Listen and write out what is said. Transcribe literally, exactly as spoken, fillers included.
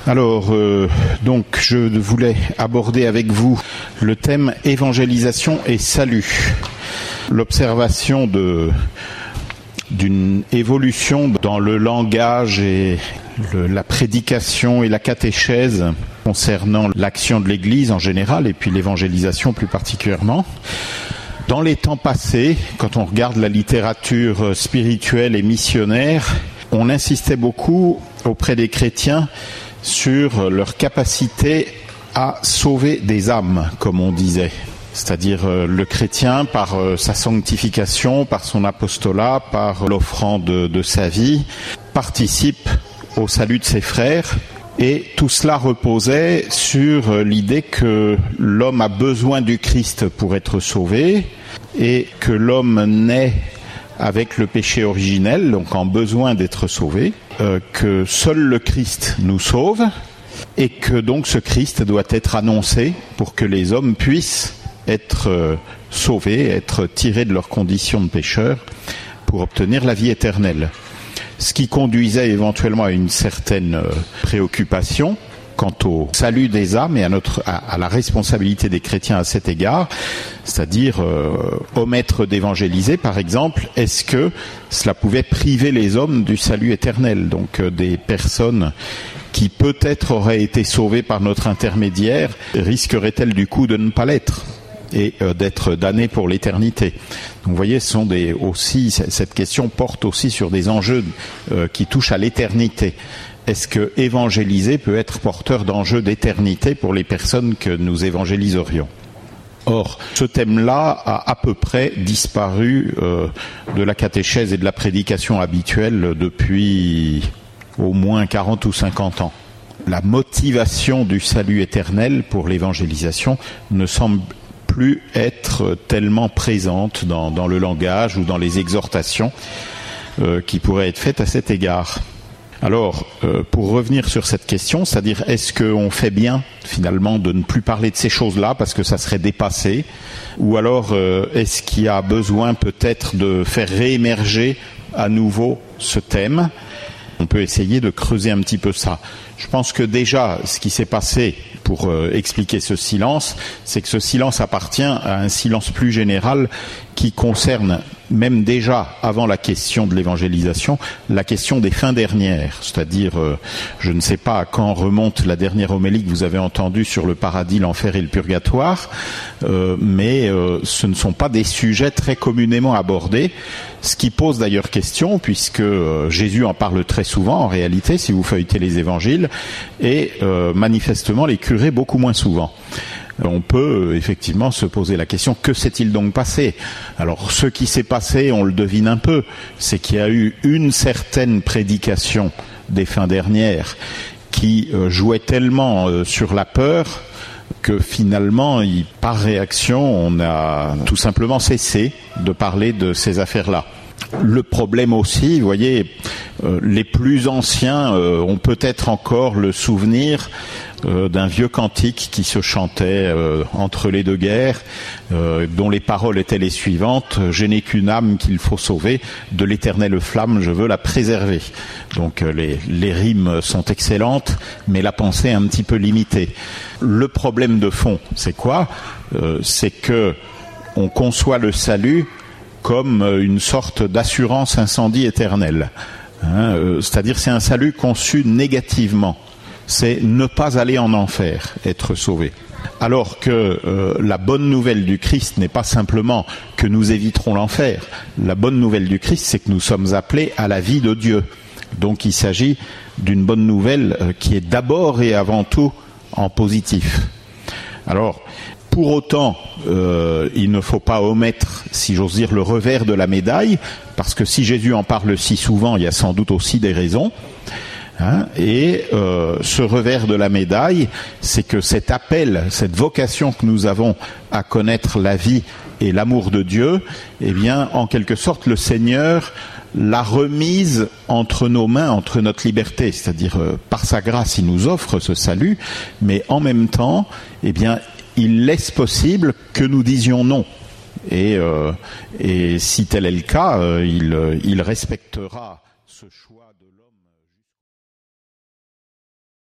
Alors, euh, donc, je voulais aborder avec vous le thème évangélisation et salut. L'observation de, d'une évolution dans le langage et le, la prédication et la catéchèse concernant l'action de l'Église en général et puis l'évangélisation plus particulièrement. Dans les temps passés, quand on regarde la littérature spirituelle et missionnaire, on insistait beaucoup auprès des chrétiens sur leur capacité à sauver des âmes, comme on disait. C'est-à-dire euh, le chrétien, par euh, sa sanctification, par son apostolat, par l'offrande de, de sa vie, participe au salut de ses frères. Et tout cela reposait sur euh, l'idée que l'homme a besoin du Christ pour être sauvé et que l'homme naît avec le péché originel, donc en besoin d'être sauvé, euh, que seul le Christ nous sauve et que donc ce Christ doit être annoncé pour que les hommes puissent être euh, sauvés, être tirés de leurs conditions de pécheurs pour obtenir la vie éternelle. Ce qui conduisait éventuellement à une certaine euh, préoccupation quant au salut des âmes et à, notre, à, à la responsabilité des chrétiens à cet égard, c'est-à-dire euh, omettre d'évangéliser, par exemple, est-ce que cela pouvait priver les hommes du salut éternel, donc euh, des personnes qui peut-être auraient été sauvées par notre intermédiaire, risqueraient-elles du coup de ne pas l'être et euh, d'être damnées pour l'éternité. Donc vous voyez, ce sont des, aussi, cette question porte aussi sur des enjeux euh, qui touchent à l'éternité. Est-ce que évangéliser peut être porteur d'enjeux d'éternité pour les personnes que nous évangéliserions ? Or, ce thème-là a à peu près disparu euh, de la catéchèse et de la prédication habituelle depuis au moins quarante ou cinquante ans. La motivation du salut éternel pour l'évangélisation ne semble plus être tellement présente dans, dans le langage ou dans les exhortations euh, qui pourraient être faites à cet égard. Alors, euh, pour revenir sur cette question, c'est-à-dire est-ce qu'on fait bien finalement de ne plus parler de ces choses-là parce que ça serait dépassé, ou alors euh, est-ce qu'il y a besoin peut-être de faire réémerger à nouveau ce thème ? On peut essayer de creuser un petit peu ça. Je pense que déjà, ce qui s'est passé pour euh, expliquer ce silence, c'est que ce silence appartient à un silence plus général qui concerne même déjà, avant la question de l'évangélisation, la question des fins dernières. C'est-à-dire, euh, je ne sais pas à quand remonte la dernière homélie que vous avez entendue sur le paradis, l'enfer et le purgatoire, euh, mais euh, ce ne sont pas des sujets très communément abordés, ce qui pose d'ailleurs question, puisque euh, Jésus en parle très souvent, en réalité, si vous feuilletez les évangiles, et euh, manifestement les curés beaucoup moins souvent. On peut effectivement se poser la question, que s'est-il donc passé ? Alors, ce qui s'est passé, on le devine un peu, c'est qu'il y a eu une certaine prédication des fins dernières qui euh, jouait tellement euh, sur la peur que finalement, il, par réaction, on a tout simplement cessé de parler de ces affaires-là. Le problème aussi, vous voyez, euh, les plus anciens euh, ont peut-être encore le souvenir euh, d'un vieux cantique qui se chantait euh, entre les deux guerres, euh, dont les paroles étaient les suivantes: « Je n'ai qu'une âme qu'il faut sauver, de l'éternelle flamme je veux la préserver ». Donc euh, les, les rimes sont excellentes, mais la pensée est un petit peu limitée. Le problème de fond, c'est quoi ? euh, C'est que on conçoit le salut comme une sorte d'assurance incendie éternelle. Hein, euh, c'est-à-dire c'est un salut conçu négativement. C'est ne pas aller en enfer, être sauvé. Alors que euh, la bonne nouvelle du Christ n'est pas simplement que nous éviterons l'enfer. La bonne nouvelle du Christ, c'est que nous sommes appelés à la vie de Dieu. Donc il s'agit d'une bonne nouvelle euh, qui est d'abord et avant tout en positif. Alors, pour autant, euh, il ne faut pas omettre, si j'ose dire, le revers de la médaille, parce que si Jésus en parle si souvent, il y a sans doute aussi des raisons. Hein, et euh, ce revers de la médaille, c'est que cet appel, cette vocation que nous avons à connaître la vie et l'amour de Dieu, eh bien, en quelque sorte, le Seigneur l'a remise entre nos mains, entre notre liberté, c'est-à-dire euh, par sa grâce, il nous offre ce salut, mais en même temps, eh bien, il laisse possible que nous disions non. Et, euh, et si tel est le cas, euh, il, il respectera ce choix.